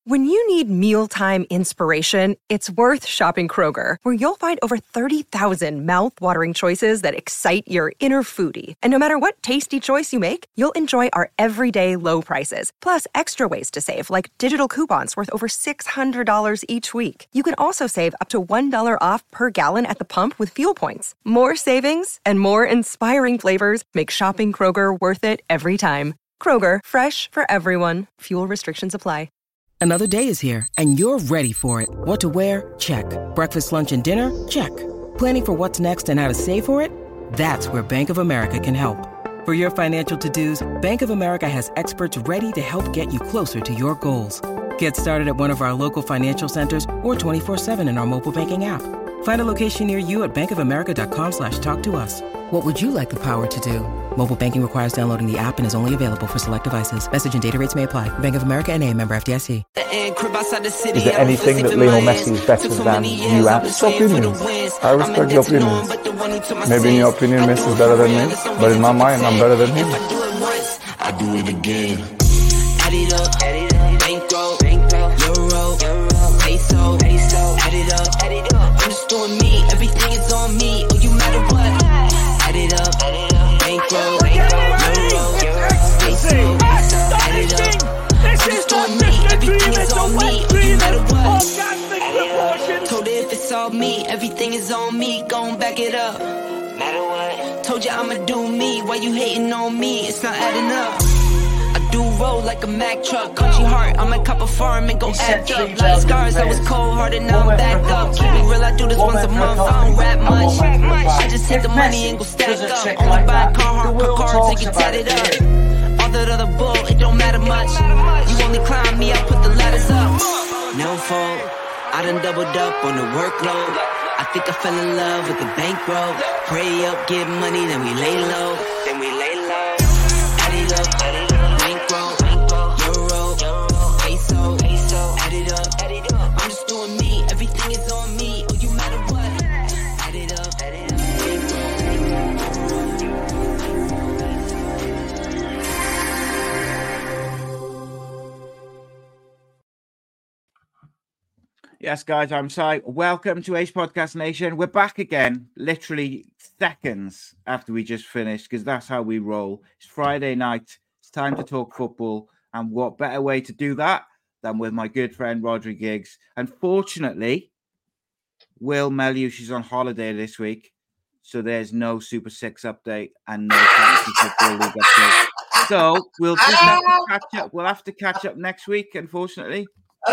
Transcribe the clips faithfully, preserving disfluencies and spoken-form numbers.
When you need mealtime inspiration, it's worth shopping Kroger, where you'll find over thirty thousand mouth-watering choices that excite your inner foodie. And no matter what tasty choice you make, you'll enjoy our everyday low prices, plus extra ways to save, like digital coupons worth over six hundred dollars each week. You can also save up to one dollar off per gallon at the pump with fuel points. More savings and more inspiring flavors make shopping Kroger worth it every time. Kroger, fresh for everyone. Fuel restrictions apply. Another day is here, and you're ready for it. What to wear? Check. Breakfast, lunch, and dinner? Check. Planning for what's next and how to save for it? That's where Bank of America can help. For your financial to-dos, Bank of America has experts ready to help get you closer to your goals. Get started at one of our local financial centers or twenty-four seven in our mobile banking app. Find a location near you at bankofamerica.com slash talk to us. What would you like the power to do? Mobile banking requires downloading the app and is only available for select devices. Message and data rates may apply. Bank of America N A, member F D I C. Is there anything that Lionel Messi is better than you at? It's opinions. I respect your opinions. Maybe in your opinion, Messi is better than me, but in my mind, I'm better than him. I do it again. Add it up, add it up, bankroll, bankroll, euro, euro, peso, peso, add it up, add it up. I'm just doing me, everything is on me. Oh, you matter what? Add it up, add it up, bankroll, bankroll, euro, euro, peso, peso, add it up. I'm just doing me, everything is on me. Oh, you matter what? Add it up. Told her if it's all me, everything is on me. Gon' back it up. Matter what? Told you I'ma do me. Why you hating on me? It's not adding up. Do roll like a Mack truck, country heart. I might cop a farm and go act up. Like scars, I was cold hearted, now I'm back up. Keep it real, I do this once a month. I don't rap much. I just hit the money and go stack up. Only buy car, car cards and get tatted up. All that other bull, it don't matter much. You only climb me, I put the ladders up. No fault, I done doubled up on the workload. I think I fell in love with the bankroll. Pray up, get money, then we lay low. Then we lay low. Add it up, add it up. Everything is on me, oh, you matter what? Add it up, add it up. Yes, guys, I'm Si. Welcome to Ace Podcast Nation. We're back again, literally seconds after we just finished, because that's how we roll. It's Friday night. It's time to talk football. And what better way to do that than with my good friend Rodri Giggs. Unfortunately, Will Meliush is on holiday this week, so there's no Super Six update and no Fantasy Football League update. So we'll just have to catch up. We'll have to catch up next week, unfortunately.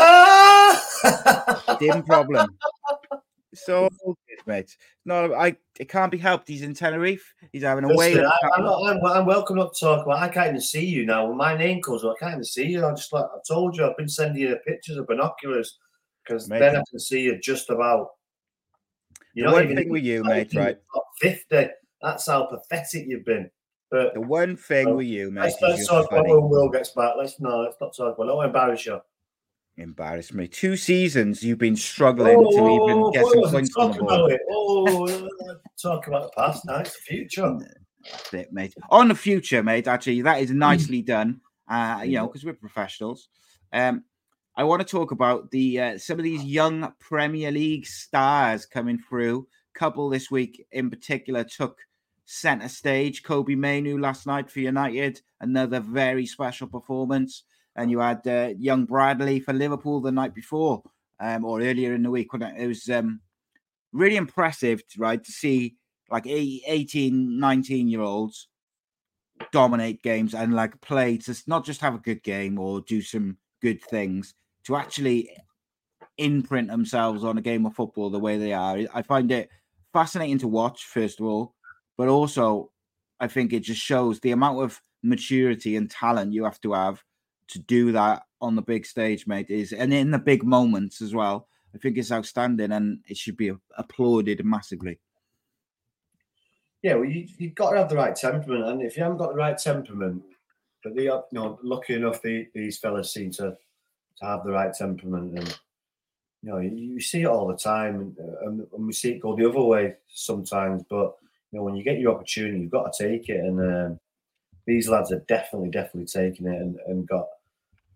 Dim problem. So, mate, no, I it can't be helped. He's in Tenerife. He's having a whale. I, I'm, not, I'm, I'm welcome up to talk about. I can't even see you now. When my name comes up, I can't even see you. I just like I told you, I've been sending you pictures of binoculars because then I can see you just about. You the know, one thing with you, mate, right? fifty. That's how pathetic you've been. But the one thing so, with you, mate. Let's, let's talk about when Will gets back. Let's no, let's not talk about. Don't embarrass you. Embarrass me. Two seasons you've been struggling oh, to even get some points on the board. Oh, talk about the past, now it's the future. That's it, mate. On the future, mate. Actually, that is nicely done. Uh, you know, because we're professionals. Um, I want to talk about the uh, some of these young Premier League stars coming through. Couple this week in particular took centre stage. Kobbie Mainoo last night for United, another very special performance. And you had uh, young Bradley for Liverpool the night before, um, or earlier in the week. It was um, really impressive, right, to see like eighteen, nineteen-year-olds dominate games and like play to not just have a good game or do some good things, to actually imprint themselves on a game of football the way they are. I find it fascinating to watch, first of all, but also I think it just shows the amount of maturity and talent you have to have to do that on the big stage, mate, is and in the big moments as well. I think it's outstanding and it should be applauded massively. Yeah, well, you, you've got to have the right temperament, and if you haven't got the right temperament, but they are, you know, lucky enough, the, these fellas seem to, to have the right temperament, and you know, you, you see it all the time, and, and, and we see it go the other way sometimes. But you know, when you get your opportunity, you've got to take it, and um, these lads are definitely, definitely taking it, and, and got.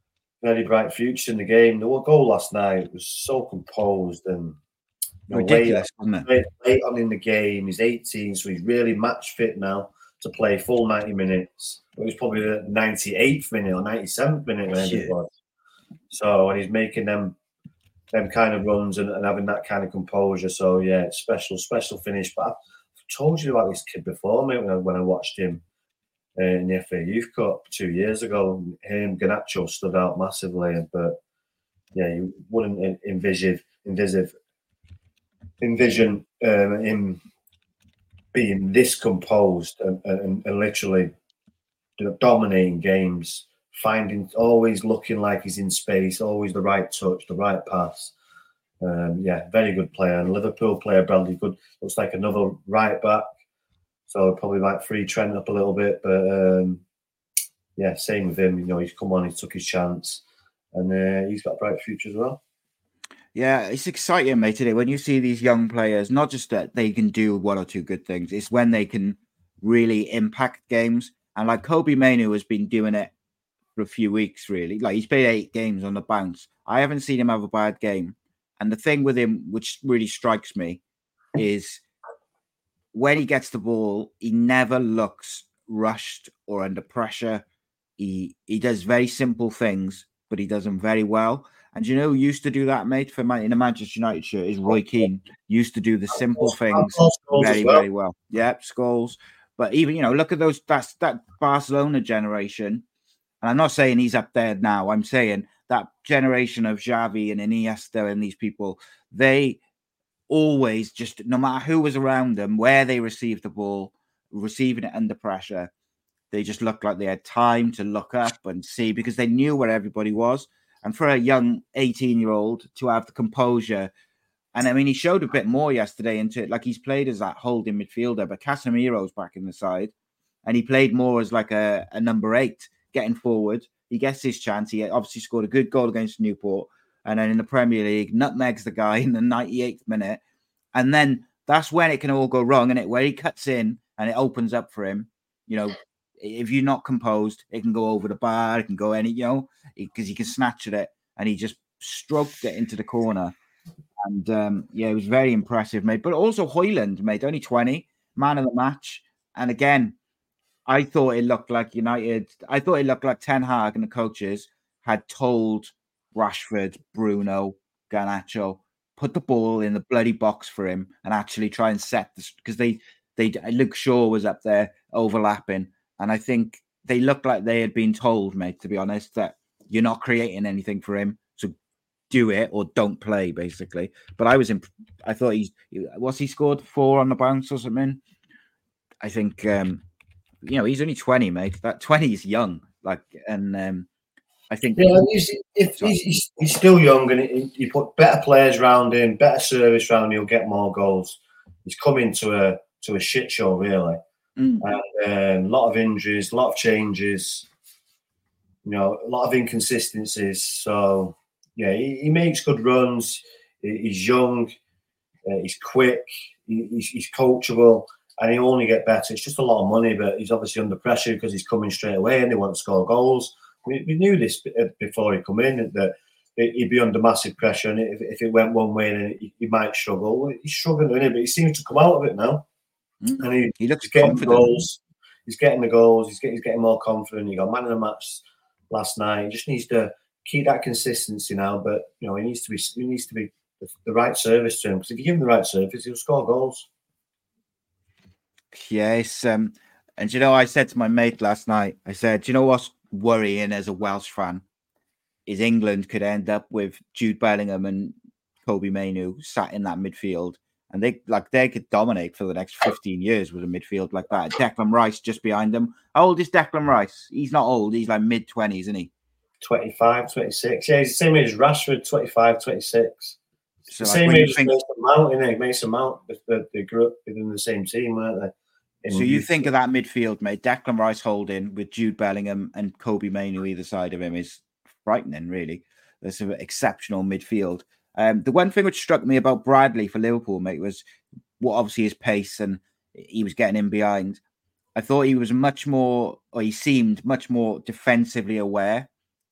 very bright future in the game. The goal last night was so composed and you know, ridiculous, late, wasn't it? Late, late on in the game. He's eighteen, so he's really match fit now to play full ninety minutes. It was probably the ninety-eighth minute or ninety-seventh minute, maybe it was. So, and he's making them them kind of runs and, and having that kind of composure. So, yeah, special, special finish. But I've told you about this kid before, mate, when I, when I watched him uh, in the F A Youth Cup two years ago. Him, Garnacho stood out massively. But, yeah, you wouldn't envision, envision, envision um, him being this composed and, and, and literally dominating games, finding, always looking like he's in space, always the right touch, the right pass. Um, yeah, very good player. And Liverpool player, Bradley Good, looks like another right back. So probably might free Trent up a little bit. But um, yeah, same with him. You know, he's come on, he took his chance. And uh, he's got a bright future as well. Yeah, it's exciting, mate, today when you see these young players, not just that they can do one or two good things, it's when they can really impact games. And like Kobbie Mainoo has been doing it for a few weeks, really. Like he's played eight games on the bounce. I haven't seen him have a bad game. And the thing with him, which really strikes me, is when he gets the ball, he never looks rushed or under pressure. He he does very simple things, but he does them very well. And you know who used to do that, mate, for man, in a Manchester United shirt is Roy Keane. Used to do the simple things very, well. very well. Yep, Scholes. But even, you know, look at those, that's that Barcelona generation. And I'm not saying he's up there now. I'm saying that generation of Xavi and Iniesta and these people, they always just, no matter who was around them, where they received the ball, receiving it under pressure, they just looked like they had time to look up and see because they knew where everybody was. And for a young eighteen-year-old to have the composure, and I mean, he showed a bit more yesterday into it. Like he's played as that holding midfielder, but Casemiro's back in the side, and he played more as like a, a number eight, getting forward. He gets his chance. He obviously scored a good goal against Newport, and then in the Premier League, nutmegs the guy in the ninety-eighth minute, and then that's when it can all go wrong, and it where he cuts in and it opens up for him. You know, if you're not composed, it can go over the bar, it can go any, you know, because he can snatch at it, and he just stroked it into the corner. And um, yeah, it was very impressive, mate. But also Højlund, mate, only twenty, man of the match. And again, I thought it looked like United, I thought it looked like Ten Hag and the coaches had told Rashford, Bruno, Garnacho, put the ball in the bloody box for him and actually try and set this, because they, they, Luke Shaw was up there overlapping. And I think they looked like they had been told, mate, to be honest, that you're not creating anything for him. So do it or don't play, basically. But I was, imp- I thought he's, what's he scored? Four on the bounce or something? I think, um, you know, he's only twenty, mate. That twenty is young. Like, and um, I think. Yeah, he's, if he's, he's, he's still young and he, you put better players around him, better service around him, he'll get more goals. He's come into a, to a shit show, really. Mm. And, um, a lot of injuries, a lot of changes, you know, a lot of inconsistencies. So, yeah, he, he makes good runs. He, he's young, uh, he's quick, he, he's, he's coachable, and he'll only get better. It's just a lot of money, but he's obviously under pressure because he's coming straight away and they want to score goals. We, we knew this before he come in, that he'd be under massive pressure, and if, if it went one way, then he, he might struggle. He's struggling, isn't he? But he seems to come out of it now. Mm. And he, he looks he's getting confident. Goals. He's getting the goals. He's getting, he's getting more confident. He got man of the match last night. He just needs to keep that consistency now. But you know, he needs to be. He needs to be the, the right service to him. Because if you give him the right service, he'll score goals. Yes, um, and you know, I said to my mate last night. I said, "Do you know what's worrying as a Welsh fan is England could end up with Jude Bellingham and Kobbie Mainoo sat in that midfield." And they like they could dominate for the next fifteen years with a midfield like that. Declan Rice just behind them. How old is Declan Rice? He's not old. He's like mid-twenties, isn't he? twenty-five, twenty-six. Yeah, he's the same age as Rashford, twenty-five, twenty-six. So the like same age as think... Mason Mount, isn't it? Mason Mount, they, they grew up within the same team, weren't they? In so you think of that midfield, mate, Declan Rice holding with Jude Bellingham and Kobbie Mainoo either side of him is frightening, really. That's an exceptional midfield. Um, the one thing which struck me about Bradley for Liverpool, mate, was what obviously his pace, and he was getting in behind. I thought he was much more, or he seemed much more defensively aware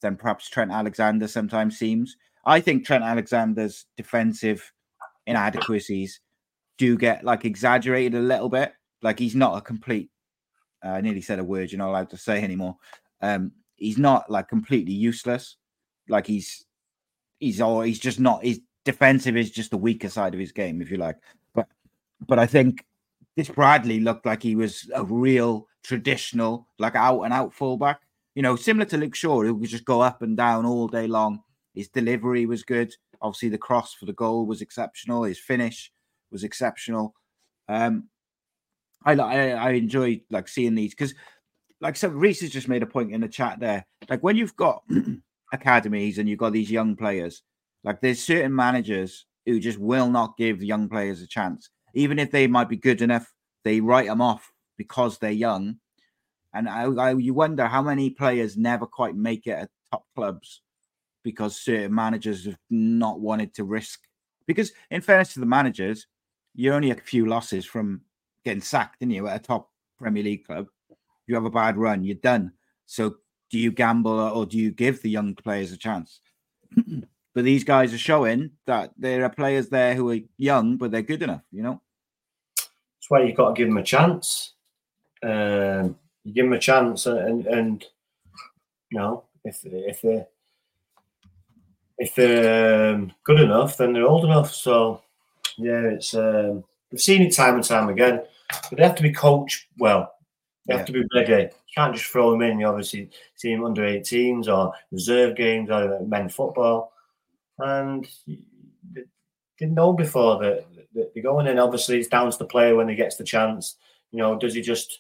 than perhaps Trent Alexander sometimes seems. I think Trent Alexander's defensive inadequacies do get like exaggerated a little bit. Like he's not a complete, uh, I nearly said a word you're not allowed to say anymore. Um, he's not like completely useless. Like he's, he's all, he's just not, his defensive is just the weaker side of his game, if you like. But, but I think this Bradley looked like he was a real traditional, like out and out fullback, you know, similar to Luke Shaw, who could just go up and down all day long. His delivery was good. Obviously, the cross for the goal was exceptional. His finish was exceptional. Um, I I, I enjoy like seeing these because, like, so Reese has just made a point in the chat there. Like when you've got academies and you've got these young players, like there's certain managers who just will not give young players a chance, even if they might be good enough. They write them off because they're young, and I, I you wonder how many players never quite make it at top clubs because certain managers have not wanted to risk. Because in fairness to the managers, you're only a few losses from getting sacked, didn't you, at a top Premier League club? You have a bad run, you're done. So do you gamble or do you give the young players a chance? But these guys are showing that there are players there who are young, but they're good enough, you know? That's why you've got to give them a chance. Um, you give them a chance and, and you know, if, if they're If they're um, good enough, then they're old enough. So, yeah, it's um, we've seen it time and time again. But they have to be coached well. They yeah. have to be ready. You can't just throw them in. You obviously see them under eighteens or reserve games or men's football. And they didn't know before that they're going in. Obviously, it's down to the player when he gets the chance. You know, does he just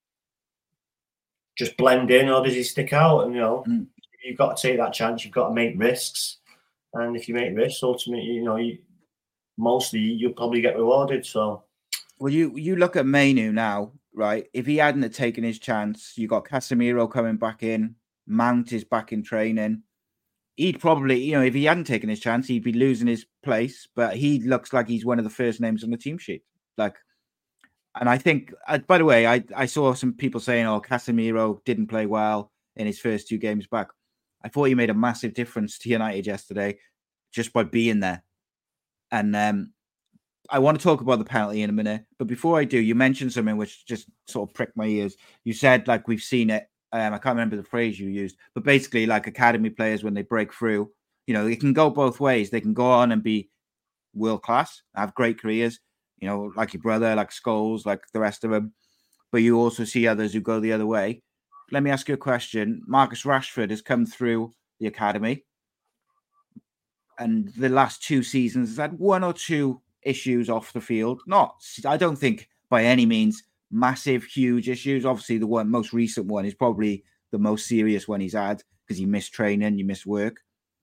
just blend in or does he stick out? And, you know, mm. you've got to take that chance. You've got to make risks. And if you make risks, ultimately, you know, you, mostly you'll probably get rewarded. So, well, you you look at Mainu now, right? If he hadn't have taken his chance, you got Casemiro coming back in, Mount is back in training. He'd probably, you know, if he hadn't taken his chance, he'd be losing his place. But he looks like he's one of the first names on the team sheet. Like, and I think, uh, by the way, I I saw some people saying, "Oh, Casemiro didn't play well in his first two games back." I thought he made a massive difference to United yesterday just by being there. And um, I want to talk about the penalty in a minute. But before I do, you mentioned something which just sort of pricked my ears. You said, like, we've seen it. Um, I can't remember the phrase you used. But basically, like, academy players, when they break through, you know, it can go both ways. They can go on and be world-class, have great careers, you know, like your brother, like Scholes, like the rest of them. But you also see others who go the other way. Let me ask you a question. Marcus Rashford has come through the academy and the last two seasons has had one or two issues off the field. Not, I don't think by any means massive, huge issues. Obviously, the one most recent one is probably the most serious one he's had because he missed training, you missed work.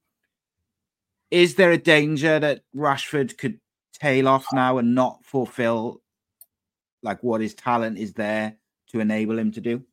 Is there a danger that Rashford could tail off now and not fulfill like what his talent is there to enable him to do?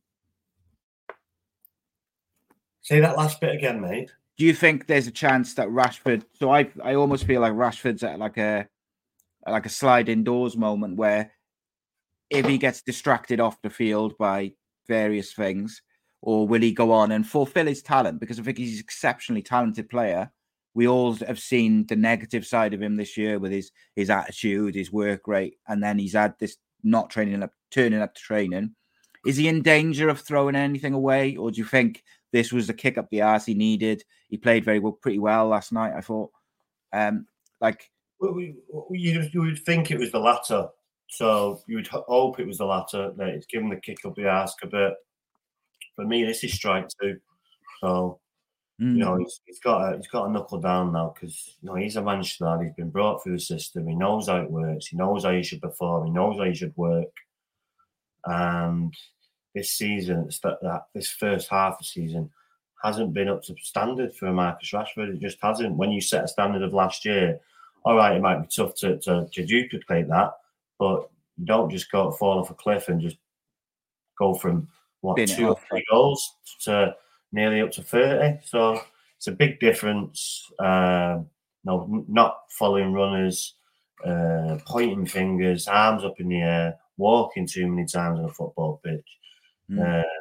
Say that last bit again, mate. Do you think there's a chance that Rashford? So I, I almost feel like Rashford's at like a, like a slide indoors moment where, if he gets distracted off the field by various things, or will he go on and fulfill his talent? Because I think he's an exceptionally talented player. We all have seen the negative side of him this year with his his attitude, his work rate, and then he's had this not training up, turning up to training. Is he in danger of throwing anything away, or do you think this was the kick up the arse he needed? He played very well, pretty well last night, I thought. Um, like, well, we, you, you would think it was the latter. So you would hope it was the latter, that it's given the kick up the arse a bit. For me, this is strike two. So, mm. you know, he's, he's got a, he's got to knuckle down now because, you know, he's a Manchester lad. He's been brought through the system. He knows how it works. He knows how he should perform. He knows how he should work. And this season, that this first half of the season, hasn't been up to standard for Marcus Rashford. It just hasn't. When you set a standard of last year, all right, it might be tough to, to, to duplicate that, but you don't just go fall off a cliff and just go from, what, Been two or three goals to nearly up to thirty. So it's a big difference. Uh, no, not following runners, uh, pointing fingers, arms up in the air, walking too many times on a football pitch. Mm. Uh,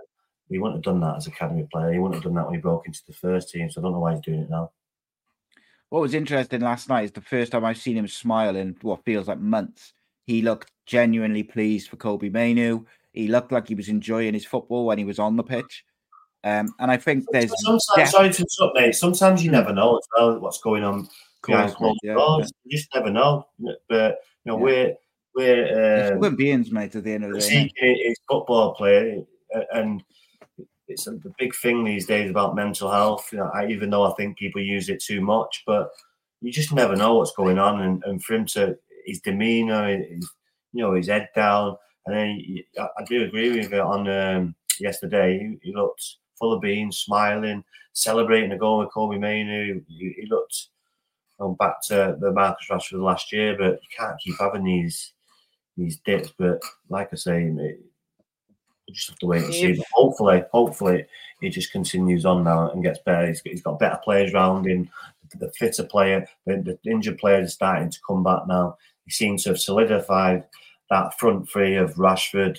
he wouldn't have done that as academy player. He wouldn't have done that when he broke into the first team. So I don't know why he's doing it now. What was interesting last night is the first time I've seen him smile in what feels like months. He looked genuinely pleased for Kobbie Mainoo. He looked like he was enjoying his football when he was on the pitch. Um, and I think there's... Sometimes, def- sorry to interrupt, mate. Sometimes you never know as well what's going on behind closed yeah, doors. yeah. You just never know. But, you know, Yeah. we're... we're um, human beings, mate, at the end of the day. Seeking is football player, and it's a the big thing these days about mental health. You know, I, even though I think people use it too much, but you just never know what's going on. And, and for him to his demeanour, his, you know, his head down, and then he, I, I do agree with it on um, yesterday. He, he looked full of beans, smiling, celebrating a goal with Kobbie Mainoo. He, he looked on back to the Marcus Rashford last year, but you can't keep having these these dips. But like I say, it, you just have to wait and see. But hopefully, hopefully, he just continues on now and gets better. He's, he's got better players around him. The fitter player, the, the injured players are starting to come back now. He seems to have solidified that front three of Rashford,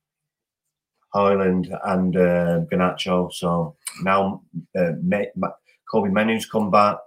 Højlund, and uh, Garnacho. So now uh, Kobbie Mainoo's come back.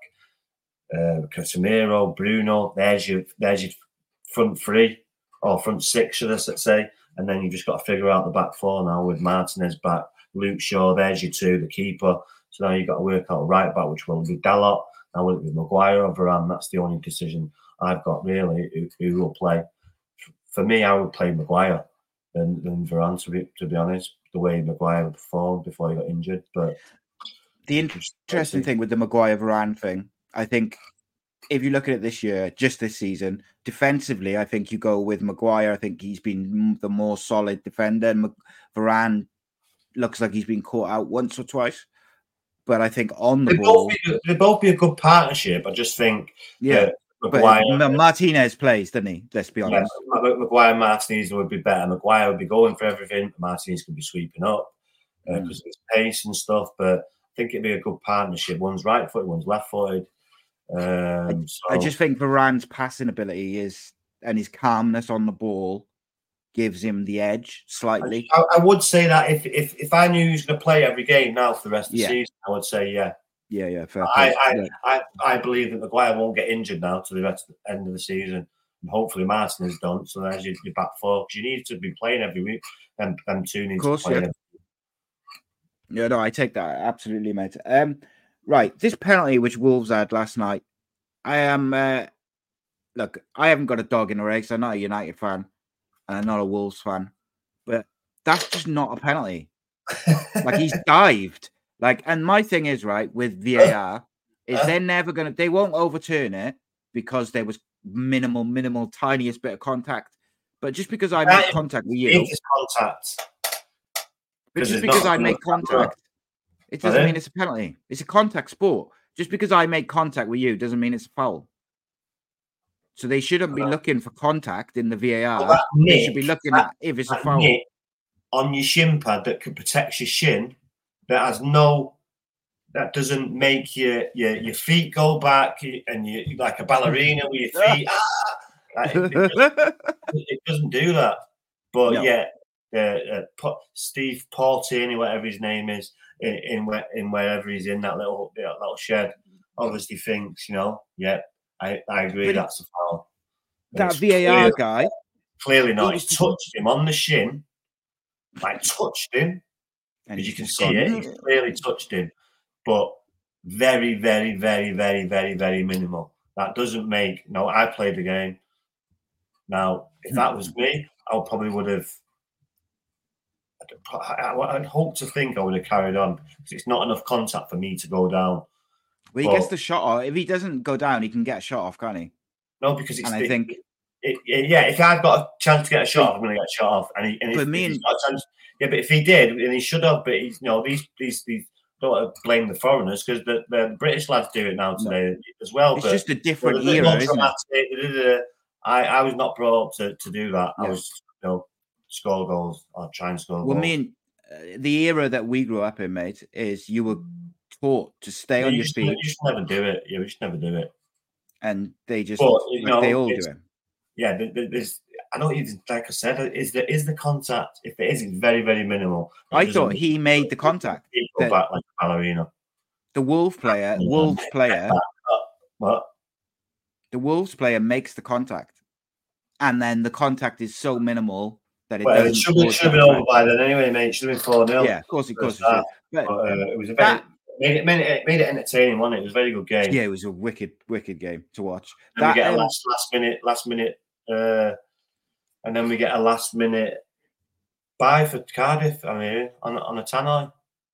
Uh, Casemiro, Bruno. There's your there's your front three or front six, should I say? And then you've just got to figure out the back four now with Martinez back, Luke Shaw. There's your two, the keeper. So now you've got to work out right back, which will be Dalot. Now will it be Maguire or Varane? That's the only decision I've got really. Who, who will play? For me, I would play Maguire than, than Varane. To be to be honest, the way Maguire performed before he got injured. But the interesting thing with the Maguire Varane thing, I think, if you look at it this year, just this season, defensively, I think you go with Maguire. I think he's been the more solid defender. And Varane looks like he's been caught out once or twice. But I think on the they ball... Both be, they both be a good partnership. I just think... Yeah, Maguire, but Martinez plays, doesn't he? Let's be honest. Yeah, Maguire and Martinez would be better. Maguire would be going for everything. Martinez could be sweeping up because uh, mm. of his pace and stuff. But I think it'd be a good partnership. One's right-footed, one's left-footed. Um, I, so. I just think Varane's passing ability is and his calmness on the ball gives him the edge slightly. I, I would say that if if if I knew he was going to play every game now for the rest of the yeah. season, I would say yeah, yeah, yeah. Fair I I, yeah. I I believe that Maguire won't get injured now to the rest of the end of the season, and hopefully Martin is done. So there's your, your back four because you need to be playing every week, and them two need course, to play. Yeah. Every week. yeah, no, I take that absolutely, mate. Um, right, this penalty which Wolves had last night. I am, uh, look, I haven't got a dog in the race. I'm not a United fan and I'm not a Wolves fan, but that's just not a penalty. Like, he's dived. Like, and my thing is, right, with V A R, is they're never going to, they won't overturn it because there was minimal, minimal, tiniest bit of contact. But just because I make contact with you, it's contact. But just because I make contact, it doesn't mean it's a penalty. It's a contact sport. Just because I make contact with you doesn't mean it's a foul. So they shouldn't be looking for contact in the V A R. Well, they nick, should be looking that, at if it's a foul. On your shin pad that can protect your shin, that has no, that doesn't make your your, your feet go back and you like a ballerina with your feet. ah, like, it, it, doesn't, it doesn't do that. But no. yeah, uh, uh, Steve Portini, whatever his name is, in, in in wherever he's in that little that little shed, obviously thinks, you know, yeah, I, I agree but that's a foul. That V A R clearly, guy, clearly not. He touched him on the shin, like touched him, and you can see gone. it. He clearly touched him, but very, very, very, very, very, very minimal. That doesn't make. No, I played the game. Now, if that was me, I probably would have. I'd hope to think I would have carried on because it's not enough contact for me to go down. Well, he but, gets the shot off. If he doesn't go down, he can get a shot off, can't he? No, because it's. And the, I think. It, it, yeah, if I've got a chance to get a shot off, I'm going to get a shot off. And, he, and if, me if and, he's got a chance, yeah, but if he did, and he should have, but he's, you know, these these these don't want to blame the foreigners because the, the British lads do it now today no. as well. It's but, just a different well, era, isn't it? I, I was not brought up to, to do that. Yeah. I was, you know, score goals or try and score well, goals. Well, me and uh, the era that we grew up in, mate, is you were taught to stay yeah, on you your just, feet. You just never do it. You just never do it. And they just, but, like, know, they all do it. Yeah, there's. I know you like I said, is the is the contact? If it is, it's very very minimal. I thought he made the contact. Go back like a ballerina. The Wolves player, Yeah. Wolves player, What? the Wolves player makes the contact, and then the contact is so minimal that it Well, it doesn't. should, have, should have been over by then anyway, mate. It should have been four nil. Yeah, of course, of course, it But, should. But uh, it was a very that, made it, made it made it entertaining, wasn't it? It was a very good game. yeah, it was a wicked, wicked game to watch. And That, we get a um, last last minute last minute, uh, and then we get a last minute buy for Cardiff. I mean, on on a Tannoy,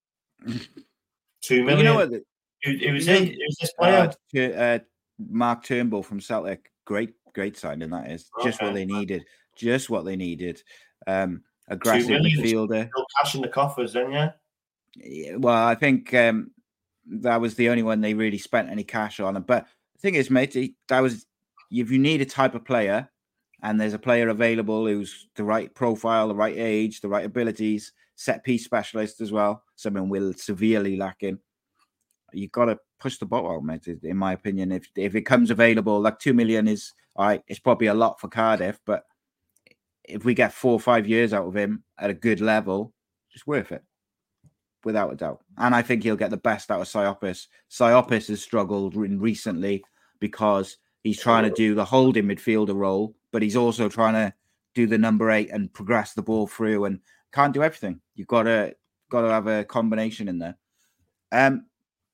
two million. you know what? the- It, it was you know, it, it was this player. Uh, uh, Mark Turnbull from Celtic, great, great signing that is. Just what Okay. they needed. Just what they needed. Um, aggressive million. midfielder. Still cash in the coffers, then yeah. Yeah, well, I think um, that was the only one they really spent any cash on. But the thing is, mate, that was if you need a type of player, and there's a player available who's the right profile, the right age, the right abilities, set piece specialist as well. Something we're severely lacking. You've got to push the boat out, mate. In my opinion, if if it comes available, like two million is all right. It's probably a lot for Cardiff, but if we get four or five years out of him at a good level, it's worth it, without a doubt. And I think he'll get the best out of Siopis. Siopis has struggled in recently because he's trying to do the holding midfielder role, but he's also trying to do the number eight and progress the ball through, and can't do everything. You've got to got to have a combination in there. Um.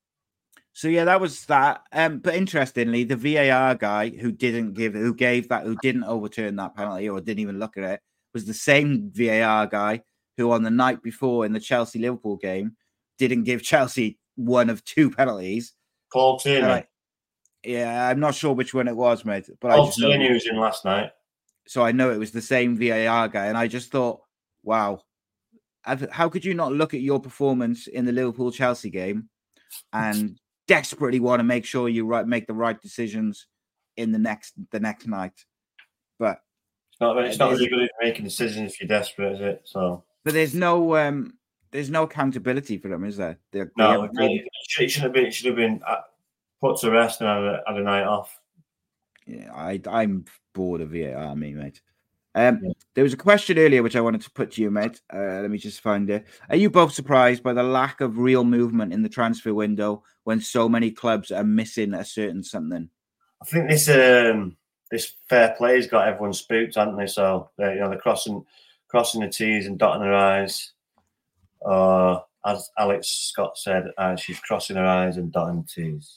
So yeah, that was that. Um, but interestingly, the V A R guy who didn't give, who gave that, who didn't overturn that penalty or didn't even look at it, was the same V A R guy who, on the night before in the Chelsea Liverpool game, didn't give Chelsea one of two penalties. Paul Tierney. I, yeah, I'm not sure which one it was, mate. But Paul I just know, Tierney was in last night. so I know it was the same V A R guy, and I just thought, wow, I've, how could you not look at your performance in the Liverpool Chelsea game and desperately want to make sure you right make the right decisions in the next the next night? But It's not, it's not really good at making decisions if you're desperate, is it? So, but there's no um there's no accountability for them, is there? They're, no, they it, it should have been. It should have been uh, put to rest and had a, had a night off. yeah, I I'm bored of V A R, me mate. Um, Yeah. There was a question earlier which I wanted to put to you, mate. Uh, let me just find it. Are you both surprised by the lack of real movement in the transfer window when so many clubs are missing a certain something? I think this um this fair play's got everyone spooked, haven't they? So they, you know, they're crossing crossing the T's and dotting their I's. Uh, as Alex Scott said, uh, she's crossing her I's and dotting the T's.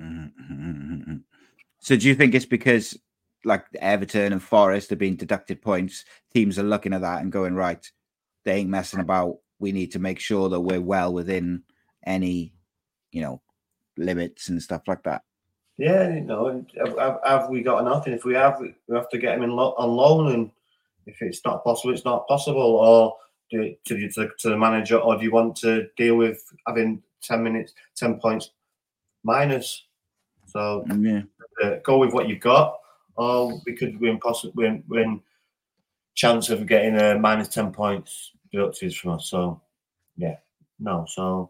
Mm-hmm. So do you think it's because like Everton and Forest have been deducted points, teams are looking at that and going, right, they ain't messing about. We need to make sure that we're well within any, you know, limits and stuff like that. Yeah, you know, have, have, have we got enough? And if we have, we have to get him in lo- on loan. And if it's not possible, it's not possible. Or do it to, to, to the manager, or do you want to deal with having ten minutes, ten points minus? So Yeah. uh, go with what you've got, or we could win possible win, win chance of getting a minus ten points deducted from us. So yeah, no. So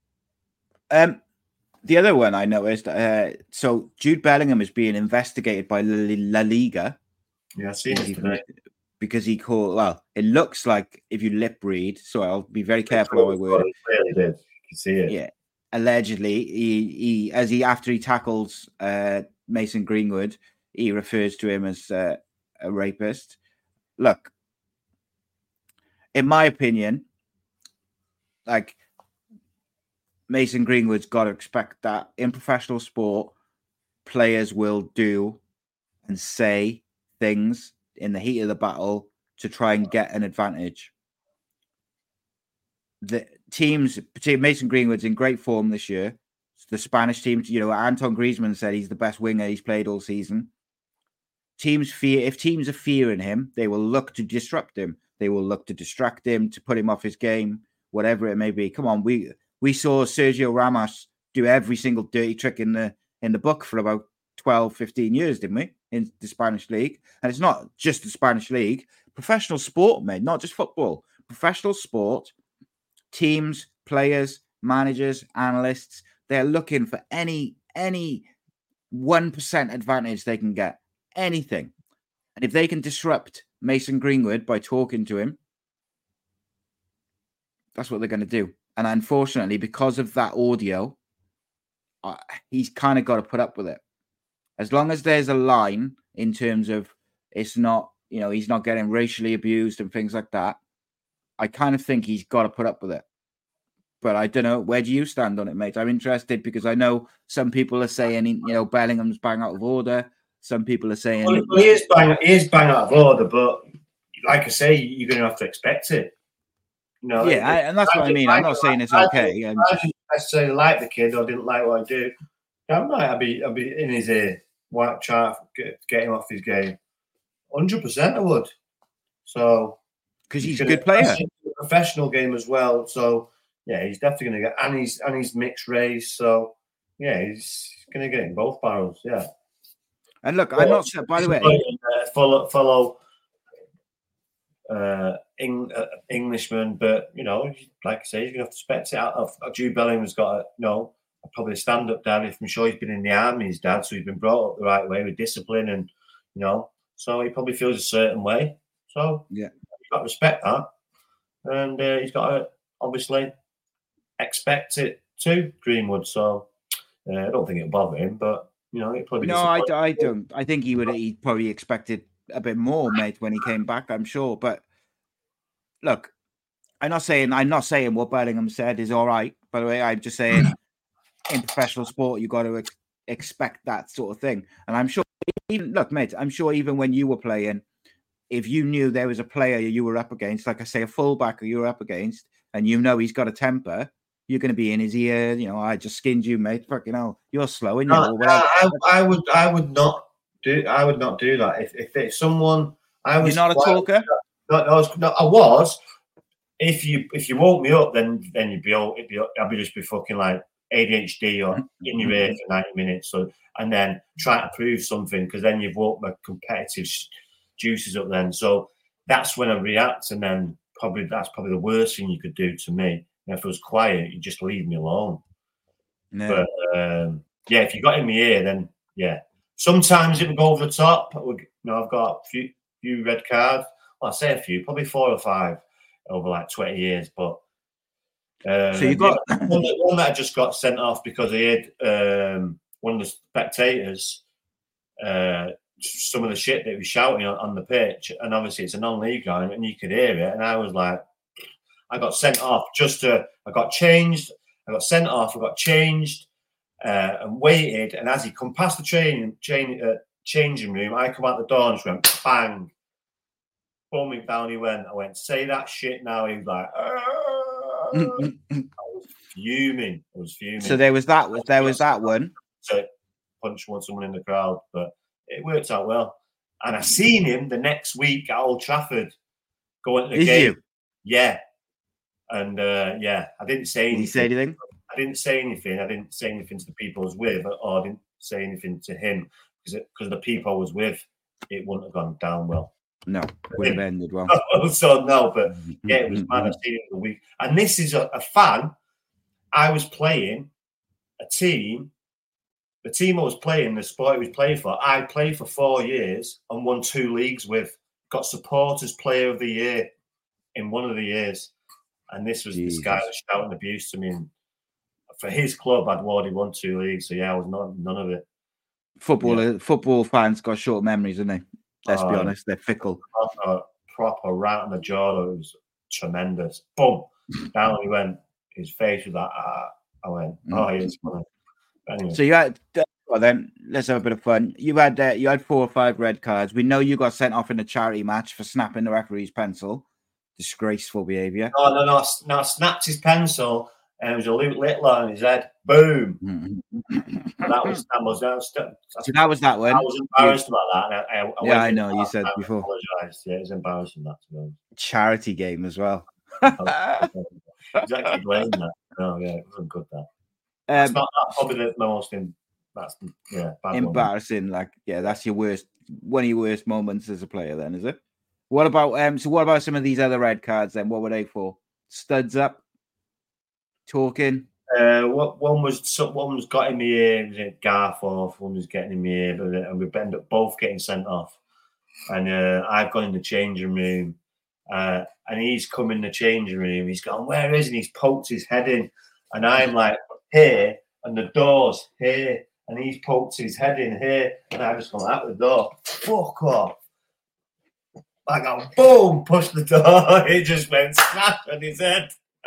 Um, the other one I noticed, uh, so Jude Bellingham is being investigated by La, La Liga yeah, I seen it today. because he called. Well, it looks like if you lip read, so I'll be very careful how I word it. It really did. You can see it. Yeah, allegedly, he he as he after he tackles uh, Mason Greenwood, he refers to him as uh, a rapist. Look, in my opinion, like Mason Greenwood's got to expect that in professional sport, players will do and say things in the heat of the battle to try and get an advantage. The teams, particularly Mason Greenwood's in great form this year. The Spanish team, you know, Anton Griezmann said he's the best winger he's played all season. Teams fear, if teams are fearing him, they will look to disrupt him. They will look to distract him, to put him off his game, whatever it may be. Come on, we we saw Sergio Ramos do every single dirty trick in the in the book for about twelve, fifteen years, didn't we? In the Spanish league. And it's not just the Spanish league, professional sport, mate, not just football. Professional sport, teams, players, managers, analysts, they're looking for any any one percent advantage they can get. Anything. And if they can disrupt Mason Greenwood by talking to him. That's what they're going to do. And unfortunately, because of that audio, uh, he's kind of got to put up with it. As long as there's a line in terms of it's not, you know, he's not getting racially abused and things like that, I kind of think he's got to put up with it. But I don't know. Where do you stand on it, mate? I'm interested because I know some people are saying, you know, Bellingham's bang out of order. Some people are saying... Well, he is bang, he is bang out of order, but like I say, you're going to have to expect it. You know, yeah, I, and that's I what I mean. I'm not saying it's okay. I, I didn't necessarily like the kid or didn't like what I do. I might I'd be, I'd be in his ear, white try to get him off his game. one hundred percent I would. So... Because he's a good player. A professional game as well. So... Yeah, he's definitely going to get, and he's and he's mixed race, so yeah, he's going to get in both barrels. Yeah. And look, but, I'm not. By the way, uh, follow follow uh, Eng, uh, Englishman, but you know, like I say, you're going to have to expect it out of. Jude Bellingham's got a you know probably a stand-up dad. If I'm sure he's been in the army, his dad, so he's been brought up the right way with discipline, and you know, so he probably feels a certain way. So yeah, you've got to respect that, and uh, he's got to obviously expect it to Greenwood, so uh, I don't think it'll bother him, but you know, it probably no, I, I don't. I think he would. He probably expected a bit more, mate, when he came back. I'm sure, but look, I'm not saying I'm not saying what Bellingham said is all right. By the way, I'm just saying in professional sport, you got to ex- expect that sort of thing. And I'm sure, even look, mate, I'm sure even when you were playing, if you knew there was a player you were up against, like I say, a fullback you were up against, and you know he's got a temper, you're going to be in his ear. You know, I just skinned you, mate. Fucking hell, you're slow, and you no, I, I would, I would not do, I would not do that. If, if it's someone, I was you're not a talker. No, I was, no, I was. If you, if you woke me up, then, then you'd be all, it'd be, I'd be just be fucking like A D H D or in your ear for ninety minutes. So, and then try to prove something because then you've woke my competitive juices up. Then, so that's when I react, and then probably that's probably the worst thing you could do to me. And if it was quiet, you just leave me alone. No. But um, yeah, if you got in my ear, then yeah. Sometimes it would go over the top. Would, you know, I've got a few, few red cards. Well, I say a few, probably four or five over like twenty years. But um, so you got yeah, one, that, one that I just got sent off because I had um, one of the spectators. Uh, some of the shit that he was shouting on, on the pitch, and obviously it's a non-league game, and you could hear it. And I was like, I got sent off just to. I got changed. I got sent off. I got changed uh, and waited. And as he come past the train, chain, uh, changing room, I come out the door and just went bang. Booming down he went. I went, say that shit now. He was like, I was fuming. I was fuming. So there was that. Was there was that one? So punch one someone in the crowd, but it worked out well. And I seen him the next week at Old Trafford going to the Is game. You? Yeah. And uh, yeah, I didn't say anything. Did you say anything? I didn't say anything. I didn't say anything to the people I was with, or I didn't say anything to him because because the people I was with, it wouldn't have gone down well. No, it would have ended well. So no, but yeah, it was mad. I've seen it the week, and this is a, a fan. I was playing a team. The team I was playing, the sport I was playing for, I played for four years and won two leagues with. Got supporters player of the year in one of the years. And this was Jesus. This guy was shouting abuse to me. And for his club, I'd already won two leagues. So, yeah, I was not none of it. Football yeah. Football fans got short memories, haven't they? Let's uh, be honest. They're fickle. Proper, proper right on the jaw. It was tremendous. Boom. Down he went. His face was like, ah. I went, oh, mm-hmm. He's funny. Anyway. So, you had, well, then, let's have a bit of fun. You had, uh, you had four or five red cards. We know you got sent off in a charity match for snapping the referee's pencil. Disgraceful behaviour. No, no, no. No, I snapped his pencil and it was a Luke Littler on his head. Boom. Mm-hmm. And that was that was that was, that, so that was that one. I was embarrassed yeah. about that. I, I, I yeah, I know. You said before. Apologised. Yeah, it was embarrassing that. To be charity game as well. Exactly blame that. No, yeah, it wasn't good. That. That's um, not that's probably the most in. That's yeah. Bad embarrassing. Moment. Like yeah, that's your worst. One of your worst moments as a player. Then is it? What about um? So what about some of these other red cards? Then what were they for? Studs up, talking. Uh, what one was? One was got in my ear. Was it Garforth? One was getting in my ear, and we ended up both getting sent off. and uh, I've gone in the changing room, uh, and he's come in the changing room. He's gone, where is he? And he's poked his head in, and I'm like, here, and the door's here, and he's poked his head in here, and I just gone out the door. Fuck off! I go boom, push the door. It just went snap on his head.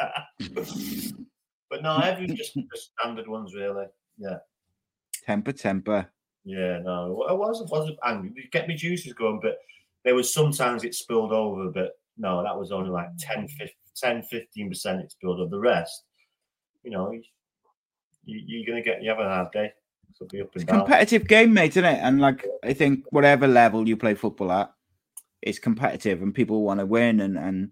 But no, every just the standard ones, really. Yeah. Temper, temper. Yeah, no, I wasn't, wasn't angry. You get me juices going, but there was sometimes it spilled over, but no, that was only like ten, fifteen percent it spilled over. The rest, you know, you, you're going to get, you have a hard day. So be up and it's a down. competitive game, mate, isn't it? And like, I think whatever level you play football at, it's competitive and people want to win. And, and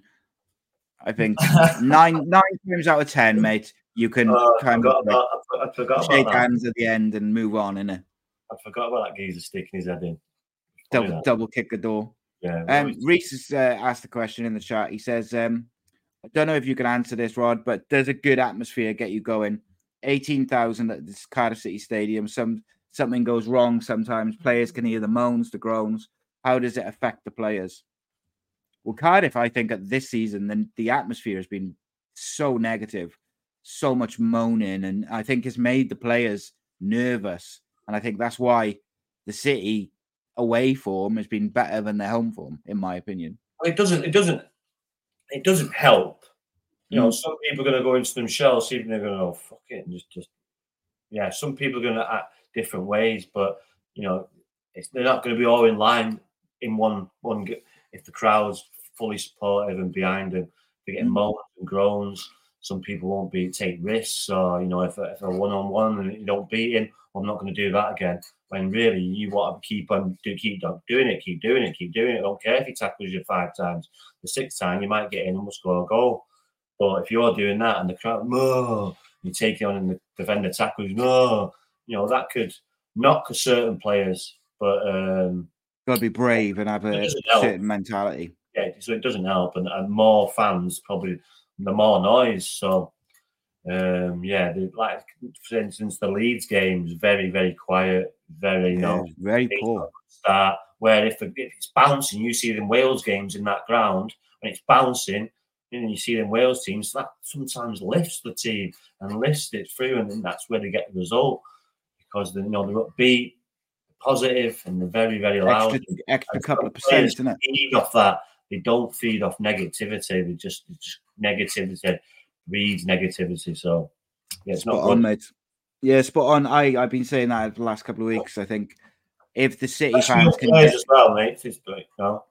I think nine nine times out of ten, mate, you can uh, kind of like, I forgot shake about hands at the end and move on, innit? I forgot about that geezer sticking his head in. Double, Funny double kick the door. Yeah. Um, Reese has uh, asked a question in the chat. He says, um, I don't know if you can answer this, Rod, but does a good atmosphere get you going? eighteen thousand at this Cardiff City Stadium. Some Something goes wrong sometimes. Players can hear the moans, the groans. How does it affect the players? Well, Cardiff, I think, at this season, the, the atmosphere has been so negative, so much moaning, and I think it's made the players nervous. And I think that's why the City away form has been better than their home form, in my opinion. It doesn't. It doesn't. It doesn't help. You know, Mm. some people are going to go into themselves, even they're going to go, fuck it, and just, just, yeah. Some people are going to act different ways, but you know, it's, they're not going to be all in line in one one. If the crowd's fully supportive and behind them, they're getting Mm. moans and groans. Some people won't be take risks, or you know, if if a one on one and you don't beat him, I'm not going to do that again. When really you want to keep on do keep doing it, keep doing it, keep doing it. I don't care if he tackles you five times. The sixth time you might get in and we'll score a goal. But if you're doing that and the crowd, no, you take it on and the defender tackles, no, you know, that could knock certain players. But um, Got to be brave and have a certain mentality. Yeah, so it doesn't help. And, and more fans, probably the more noise. So, um, yeah, they, like, for instance, the Leeds game is very, very quiet, very, you know, Yeah, very poor. Start, where if, the, if it's bouncing, you see them Wales games in that ground, when it's bouncing, and you see them Wales teams, that sometimes lifts the team and lifts it through, and then that's where they get the result because they, you know, they're upbeat, positive, and they're very, very loud. Extra, extra couple of percent, isn't it? Feed off that. They don't feed off negativity. They just, just negativity breeds negativity. So yeah, it's spot not on, good. mate. Yeah, spot on. I I've been saying that the last couple of weeks. I think if the City That's fans can get, get, as well, mate. It's like, no.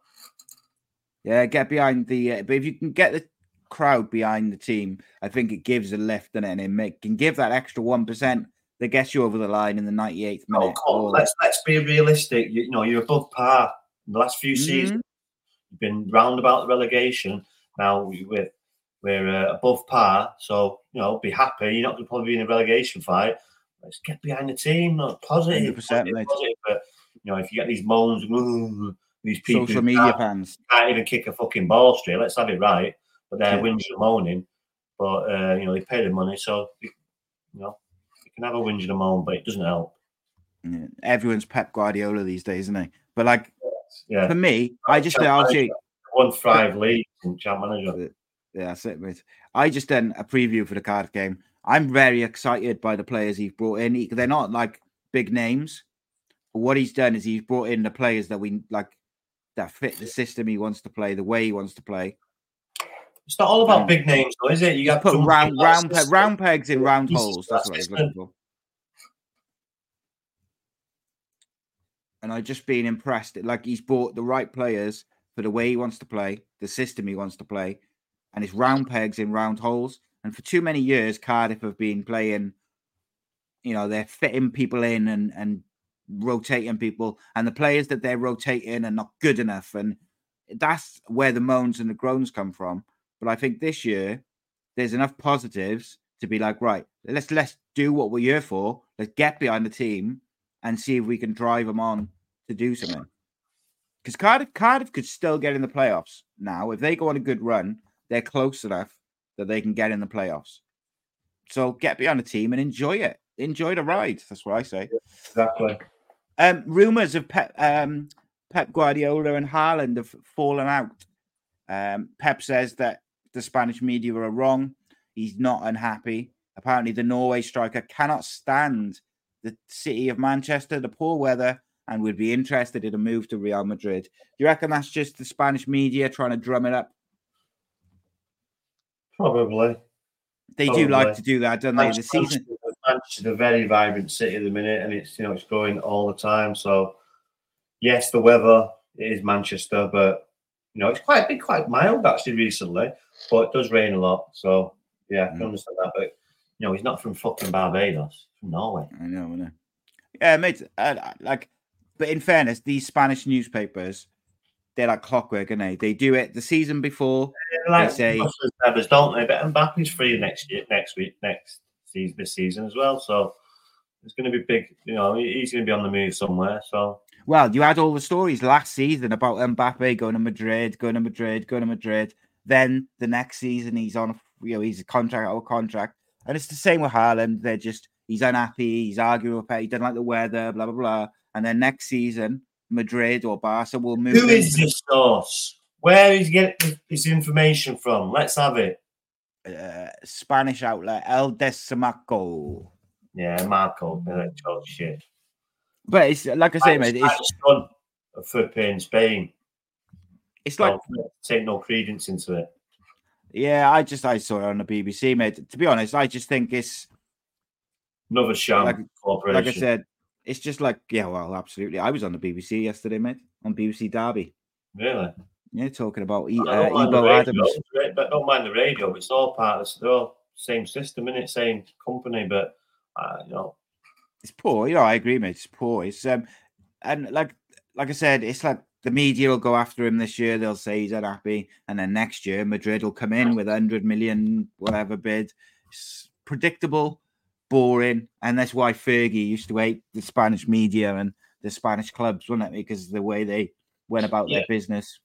yeah, get behind the. Uh, but if you can get the crowd behind the team, I think it gives a lift in it, and it make, can give that extra one percent that gets you over the line in the ninety-eighth minute. Oh, let's let's be realistic. You, you know, you're above par. In the last few Mm-hmm. seasons, you've been round about the relegation. Now we're we're uh, above par, so you know, be happy. You're not going to probably be in a relegation fight. Let's get behind the team. Not positive, one hundred percent, positive, mate. positive. But you know, if you get these moans, "Ooh," these people, Social media can't, fans can't even kick a fucking ball straight. Let's have it right. But they're Yeah. whinging and moaning. But uh, you know, they pay the money, so you know, you can have a whinge and a moan, but it doesn't help. Yeah, everyone's Pep Guardiola these days, isn't he? But like Yeah, for me, I just I'll say won five leagues in Champ Manager. yeah, that's it, mate. I just done a preview for the Cardiff game. I'm very excited by the players he's brought in. He, they're not like big names, but what he's done is he's brought in the players that we like that fit the system he wants to play, the way he wants to play. It's not all about Um, big names, though, is it? You He's have put some round people round, that's pe- round pegs in round He's- holes. That's what he's that's looking for. And I've just been impressed. Like he's bought the right players for the way he wants to play, the system he wants to play, and it's round pegs in round holes. And for too many years, Cardiff have been playing, you know, they're fitting people in and and rotating people, and the players that they're rotating are not good enough. And that's where the moans and the groans come from. But I think this year there's enough positives to be like, right, let's let's do what we're here for. Let's get behind the team and see if we can drive them on to do something. Because Cardiff, Cardiff could still get in the playoffs now. If they go on a good run, they're close enough that they can get in the playoffs. So get behind the team and enjoy it. Enjoy the ride. That's what I say. Exactly. Um, rumors of Pep, um, Pep Guardiola and Haaland have fallen out. Um, Pep says that the Spanish media are wrong. He's not unhappy. Apparently, the Norway striker cannot stand the city of Manchester, the poor weather, and would be interested in a move to Real Madrid. Do you reckon that's just the Spanish media trying to drum it up? Probably. They Probably. do like to do that, don't they? The season. Manchester's a very vibrant city at the minute, and it's you know it's growing all the time. So, yes, the weather it is Manchester, but you know it's quite been quite mild actually recently. But it does rain a lot, so yeah, I can mm. understand that. But you know, he's not from fucking Barbados, from Norway. I know, I know. Yeah, mate. Uh, like, but in fairness, these Spanish newspapers, they're like clockwork, aren't they? They do it the season before. Like they say, members, don't they? But Mbappe's free next year, next week, next season, this season as well. So it's going to be big. You know, he's going to be on the move somewhere. So well, you had all the stories last season about Mbappe going to Madrid, going to Madrid, going to Madrid. Then the next season, he's on. You know, he's a contract or contract, and it's the same with Haaland. They're just he's unhappy. He's arguing with Pep. He doesn't like the weather. Blah blah blah. And then next season, Madrid or Barca will move. Who is this source? Where is he getting this information from? Let's have it. Uh, Spanish outlet El Desmarco. Yeah, Marco. Oh, shit. But it's like I say, mate. It's son of Felipe in Spain. It's like don't take no credence into it. Yeah, I just I saw it on the B B C, mate. To be honest, I just think it's another sham like, corporation. Like I said, it's just like yeah, well, absolutely. I was on the B B C yesterday, mate, on B B C Derby. Really? Yeah, talking about e- I don't uh, Ebo Adams. But don't mind the radio, but it's all part of the same system, isn't it? Same company, but uh, you know, it's poor. You know, I agree, mate. It's poor. It's um, and like like I said, it's like the media will go after him this year. They'll say he's unhappy, and then next year Madrid will come in with a hundred million whatever bid. It's predictable, boring, and that's why Fergie used to hate the Spanish media and the Spanish clubs, wasn't it? Because of the way they went about yeah. their business.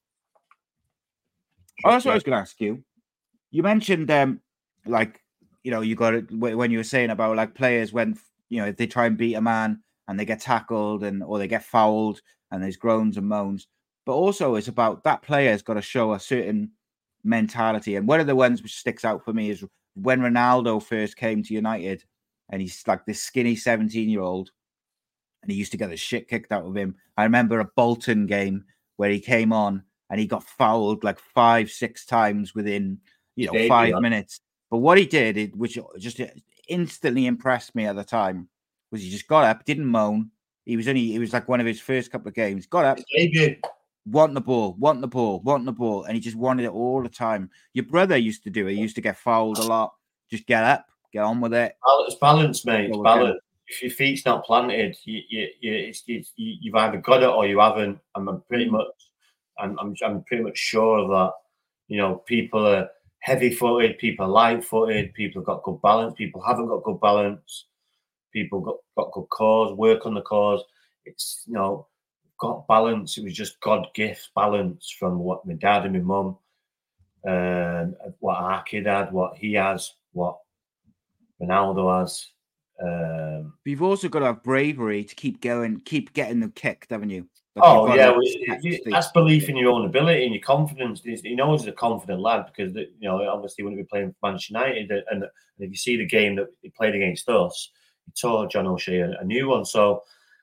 Oh, that's what I was going to ask you. You mentioned, um, like, you know, you got it when you were saying about like players when, you know, if they try and beat a man and they get tackled and or they get fouled and there's groans and moans. But also it's about that player's got to show a certain mentality. And one of the ones which sticks out for me is when Ronaldo first came to United and he's like this skinny seventeen-year-old and he used to get the shit kicked out of him. I remember a Bolton game where he came on and he got fouled like five, six times within, you know, Dave, five yeah. minutes. But what he did, it, which just instantly impressed me at the time, was he just got up, didn't moan. He was only, it was like one of his first couple of games. Got up, David. want the ball, want the ball, want the ball. And he just wanted it all the time. Your brother used to do it. He used to get fouled a lot. Just get up, get on with it. It's balance, mate. It's balance. If your feet's not planted, you, you, you, it's, it's, you, you've either got it or you haven't. And I'm pretty much, I'm, I'm, I'm pretty much sure that, you know, people are heavy-footed, people are light-footed, people have got good balance, people haven't got good balance, people got, got good cause, work on the cause. It's, you know, got balance. It was just God gift balance from what my dad and my mum, um, what our kid had, what he has, what Ronaldo has. Um, but you've also got to have bravery to keep going, keep getting them kicked, haven't you? Like oh yeah, well, it, that's belief in your own ability and your confidence. He knows he's a confident lad because you know obviously he wouldn't be playing for Manchester United, and, and if you see the game that he played against us, he tore John O'Shea a, a new one. So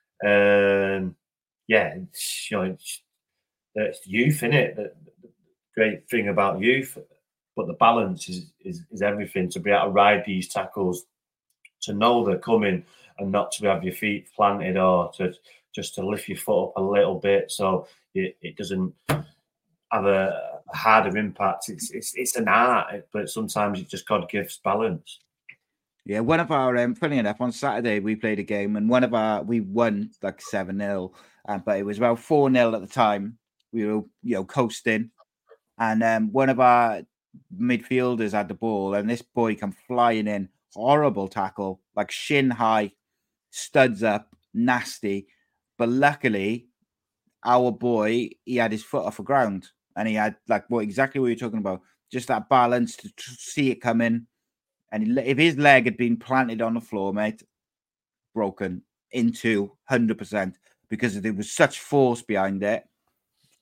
um, yeah, it's, you know, it's, it's youth, isn't it? The, the great thing about youth, but the balance is, is is everything. To be able to ride these tackles, to know they're coming, and not to have your feet planted or to. Just to lift your foot up a little bit so it, it doesn't have a, a harder impact. It's it's it's an art, but sometimes it just God gives balance. Yeah, one of our, um, funny enough, on Saturday we played a game and one of our, we won like seven nil, um, but it was about four nil at the time. We were, you know, coasting, and um, one of our midfielders had the ball and this boy come flying in, horrible tackle, like shin high, studs up, nasty. But luckily, our boy, he had his foot off the ground and he had like what exactly what you're talking about, just that balance to tr- see it coming. And he, if his leg had been planted on the floor, mate, broken into one hundred percent because there was such force behind it.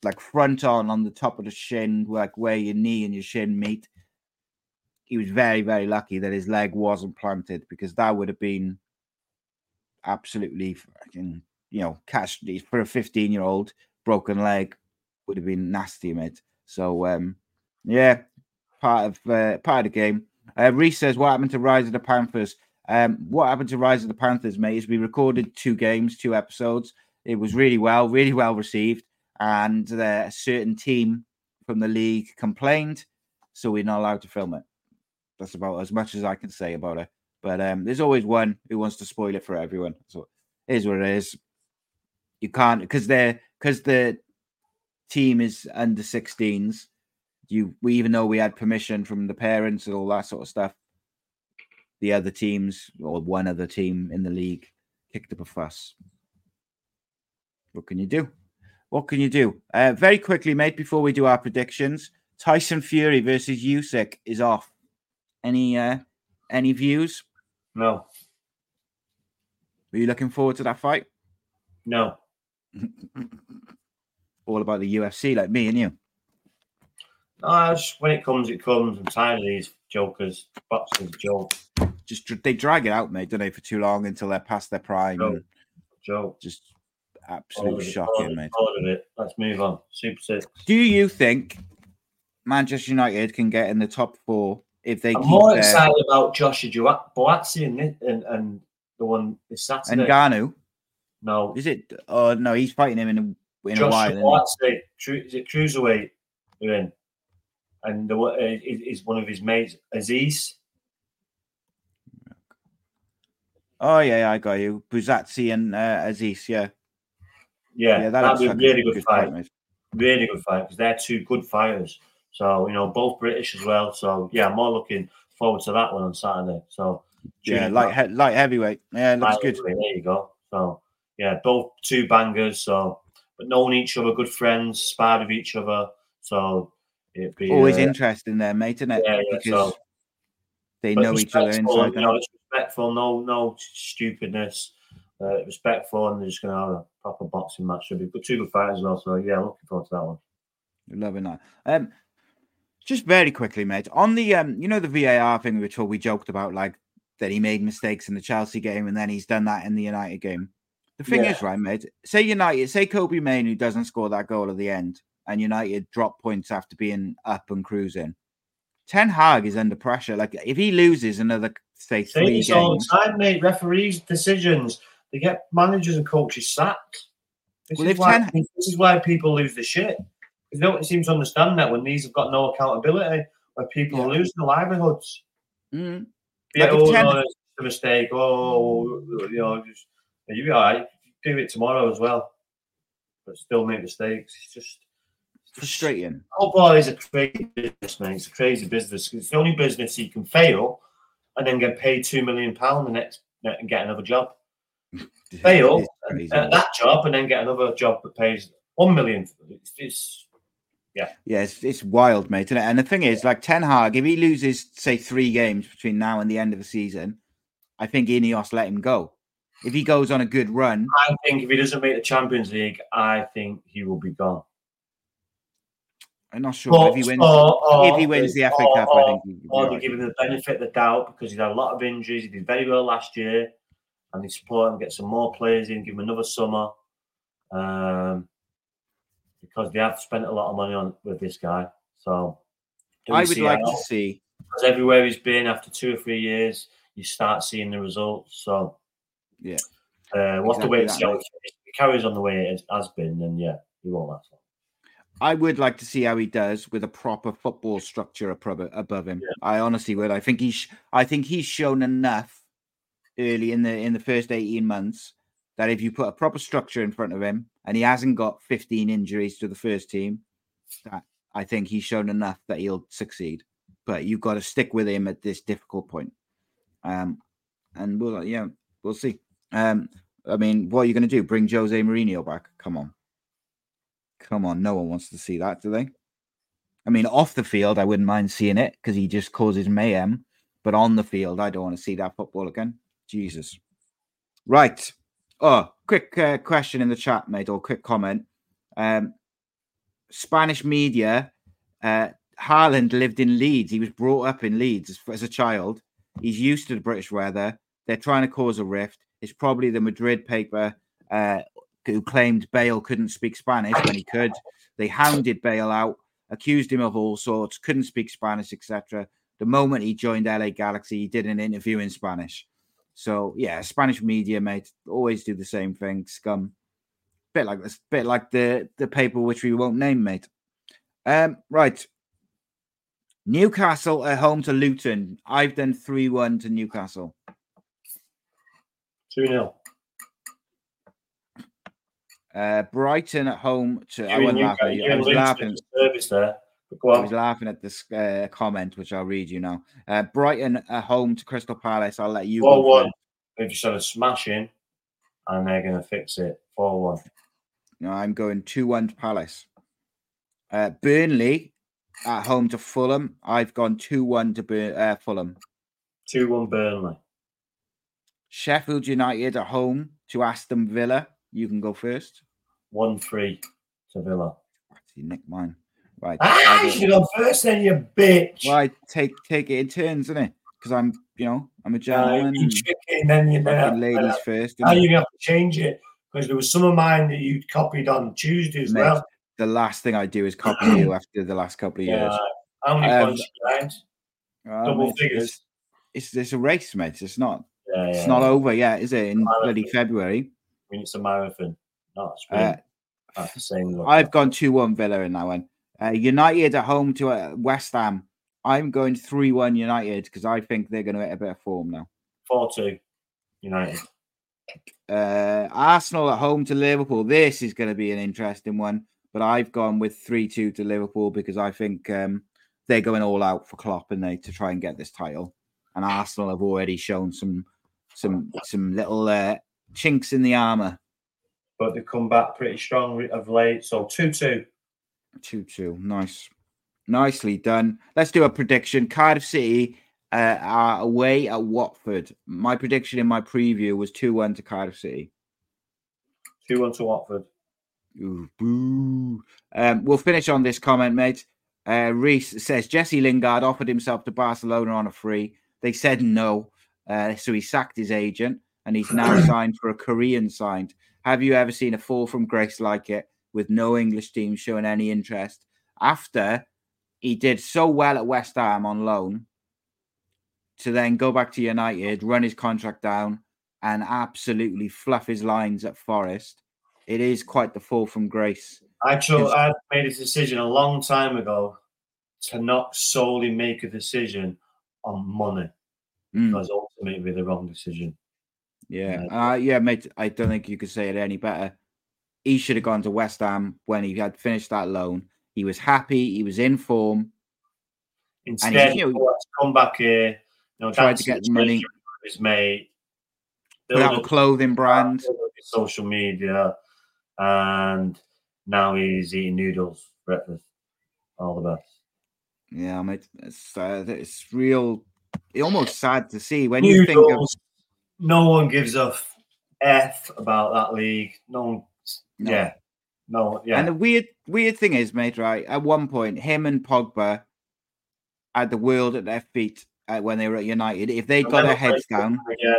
like front on on the top of the shin, like where your knee and your shin meet. He was very, very lucky that his leg wasn't planted, because that would have been absolutely fucking, you know, catch for a fifteen-year-old. Broken leg would have been nasty, mate. So, um, yeah, part of uh, part of the game. Uh, Reese says, "What happened to Rise of the Panthers?" Um, what happened to Rise of the Panthers, mate, is we recorded two games, two episodes. It was really well, really well received, and uh, a certain team from the league complained, so we're not allowed to film it. That's about as much as I can say about it. But um, there's always one who wants to spoil it for everyone. So it is what it is. You can't, because they're because the team is under sixteens. You we even though we had permission from the parents and all that sort of stuff, the other teams or one other team in the league kicked up a fuss. What can you do? What can you do? Uh, very quickly, mate, before we do our predictions, Tyson Fury versus Usyk is off. Any uh, any views? No. Are you looking forward to that fight? No. All about the U F C, like me and you. No, just, when it comes, it comes. I'm tired of these jokers. Boxing's a joke. Just they drag it out, mate, don't they, for too long until they're past their prime. Joke. And Joke. just absolutely shocking, all mate. All of it. Let's move on. Super Six. Do you think Manchester United can get in the top four if they I'm keep more their... excited about Joshua Boatsi and, and and the one this Saturday. And Ngannou? No. Is it? Oh, no, he's fighting him in a, in Joshua a while. Boatsi, is it Cruiserweight? You're in. And the, uh, is one of his mates, Aziz. Oh, yeah, yeah, I got you. Buzatsi and uh, Aziz, yeah. Yeah, yeah that'd be a really good, good fight. fight really good fight, because they're two good fighters. So, you know, both British as well. So, yeah, I'm more looking forward to that one on Saturday. So, yeah, light, he- light heavyweight. Yeah, looks good. There you go. So, yeah, both two bangers. So, but knowing each other, good friends, sparred with each other. So, it'd be always uh, interesting there, mate, isn't it? Yeah, yeah. Because so, they know each other inside. You know, it's respectful. No, no stupidness. Uh, respectful, and they're just going to have a proper boxing match. Should be good, two good fighters as well. So, yeah, looking forward to that one. You're loving that. Um, just very quickly, mate, on the um, you know, the V A R thing we told we joked about, like that he made mistakes in the Chelsea game and then he's done that in the United game. The thing Yeah. is, right, mate, say United, say Kobe Mainoo doesn't score that goal at the end and United drop points after being up and cruising. Ten Hag is under pressure. Like, if he loses another, say, Say three this all games. the time, mate. Referees' decisions, they get managers and coaches sacked. This, Well, is, if why, Ten- this is why people lose the shit. Because no one seems to understand that when these have got no accountability, where people Yeah. are losing their livelihoods. Mm. Yeah, Like if oh, Ten- no, it's a mistake. Oh, you know, just, you'll be all right. Do it tomorrow as well. But still make mistakes. It's just Frustrating. football is a crazy business, mate. It's a crazy business. It's the only business you can fail and then get paid two million pounds the next and get another job. Fail It's crazy, at mate. that job and then get another job that pays one million. It's, it's yeah. Yeah, it's, it's wild, mate. Isn't it? And the thing is, like Ten Hag, if he loses, say, three games between now and the end of the season, I think Ineos let him go. If he goes on a good run, I think if he doesn't make the Champions League, I think he will be gone. I'm not sure But- if he wins. or- or- if he wins the F A or- Cup, I think he'll be Or all they right. give him the benefit of the doubt because he's had a lot of injuries. He did very well last year, and they support him, get some more players in, give him another summer. Um, because they have spent a lot of money on with this guy. So do we I would see like how- to see. because everywhere he's been after two or three years, you start seeing the results. So Yeah. uh, what's the Exactly way to that, see how mate. it if he carries on the way it has been? Then yeah, he won't last long. I would like to see how he does with a proper football structure above, above him. I honestly would. I think he's. I think he's shown enough early in the in the first eighteen months that if you put a proper structure in front of him and he hasn't got fifteen injuries to the first team, that I think he's shown enough that he'll succeed. But you've got to stick with him at this difficult point. Um, and we'll yeah, we'll see. Um, I mean, what are you going to do? Bring Jose Mourinho back? Come on. Come on, no one wants to see that, do they? I mean, off the field, I wouldn't mind seeing it because he just causes mayhem. But on the field, I don't want to see that football again. Jesus. Right. Oh, quick uh, question in the chat, mate, or quick comment. Um, Spanish media, uh, Haaland lived in Leeds. He was brought up in Leeds as, as a child. He's used to the British weather. They're trying to cause a rift. It's probably the Madrid paper uh, who claimed Bale couldn't speak Spanish when he could. They hounded Bale out, accused him of all sorts, couldn't speak Spanish, et cetera. The moment he joined L A Galaxy, he did an interview in Spanish. So, yeah, Spanish media, mate, always do the same thing. Scum. Bit like this, bit like the, the paper which we won't name, mate. Um, right. Newcastle at home to Luton. I've done three one to Newcastle. two nil. Uh, Brighton at home to... You I wasn't Newcastle, laughing. you I was Luton laughing. at the service there. But go I on. was laughing at this uh, comment, which I'll read you now. Uh, Brighton at home to Crystal Palace. I'll let you four go one. first. They've just had a smash in, and they're going to fix it. four one. No, I'm going two one to Palace. Uh, Burnley at home to Fulham. I've gone two one to Bur- uh, Fulham. two one Burnley. Sheffield United at home to Aston Villa. You can go first. one three to Villa. See, Nick, mine. Right. Ah, you should go first then, you bitch. Well, I take take it in turns, isn't it? Because I'm, you know, I'm a Uh, gentleman. you chicken, then you Fucking know. ladies first. Now innit? you're going to have to change it because there was some of mine that you copied on Tuesday as Mate, well. The last thing I do is copy you after the last couple of years. Yeah. How many Um, points you behind? Uh, Double mate, figures. It's, it's it's a race, mate. It's not. Yeah, It's yeah, not yeah. over yet, is it? In Marathon. bloody February. I mean, it's a marathon, not a sprint. Uh, That's the same. Look. I've gone two one Villa in that one. Uh, United at home to uh, West Ham. I'm going three one United because I think they're going to hit a bit of form now. four two United. Uh, Arsenal at home to Liverpool. This is going to be an interesting one, but I've gone with three two to Liverpool because I think um, they're going all out for Klopp and they to try and get this title. And Arsenal have already shown some some some little uh, chinks in the armour. But they come back pretty strong of late. So two two. two two. Nice. Nicely done. Let's do a prediction. Cardiff City uh, are away at Watford. My prediction in my preview was two one to Cardiff City. two one to Watford. Ooh, boo. Um, we'll finish on this comment, mate. Uh, Reese says, Jesse Lingard offered himself to Barcelona on a free. They said no. Uh, so he sacked his agent and he's now signed for a Korean side. Have you ever seen a fall from grace like it with no English team showing any interest after he did so well at West Ham on loan to then go back to United, run his contract down and absolutely fluff his lines at Forest? It is quite the fall from grace. Actually, I made a decision a long time ago to not solely make a decision on money Mm. because ultimately it'd be the wrong decision. Yeah, uh, yeah, mate. I don't think you could say it any better. He should have gone to West Ham when he had finished that loan. He was happy. He was in form. Instead, he, he you know, to come back here, you know, tried to get the money, with his mate, put out a clothing brand, social media, and now he's eating noodles for breakfast. All the best. Yeah, mate. It's uh, it's real. Almost sad to see when you think of. No one gives a f about that league. No one. No. Yeah. No. Yeah. And the weird, weird thing is, mate. Right at one point, him and Pogba had the world at their feet uh, when they were at United. If they got their heads down,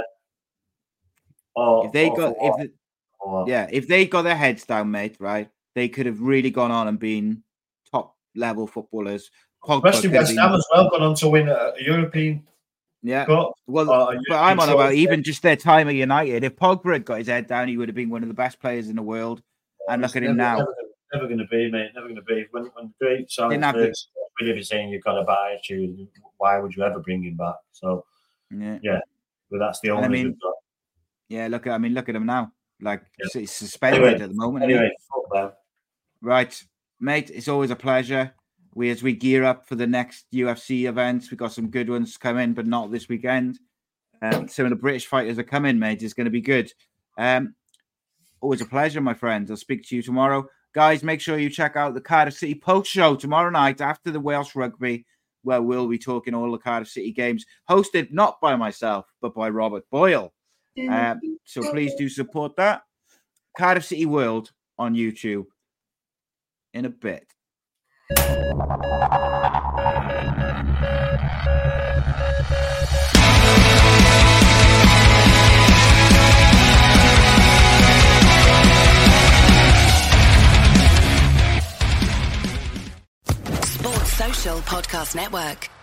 or, if they or, got, or, if the, or, yeah, if they got their heads down, mate, right, they could have really gone on and been top level footballers. Pogba especially could have West been- Ham as well, gone on to win a European Yeah. Cup. Well, or a but I'm on European about trophy. even just their time at United. If Pogba had got his head down, he would have been one of the best players in the world. And look at him never, now. Never, never going to be, mate. Never going to be. When when great Charles Didn't have to- first really saying you've got a bad attitude, why would you ever bring him back? So Yeah. yeah, but that's the And only. I mean, we've got. Yeah, look at I mean, look at him now. Like Yeah. he's suspended Anyway, at the moment. isn't he? Anyway, fuck them. Right, mate. It's always a pleasure. We as we gear up for the next U F C events, we've got some good ones coming, but not this weekend. Um, some of the British fighters are coming, mate. It's going to be good. Um, always a pleasure, my friends. I'll speak to you tomorrow. Guys, make sure you check out the Cardiff City post show tomorrow night after the Welsh rugby, where we'll be talking all the Cardiff City games, hosted not by myself, but by Robert Boyle. Um, so please do support that. Cardiff City World on YouTube in a bit. Sports Social Podcast Network.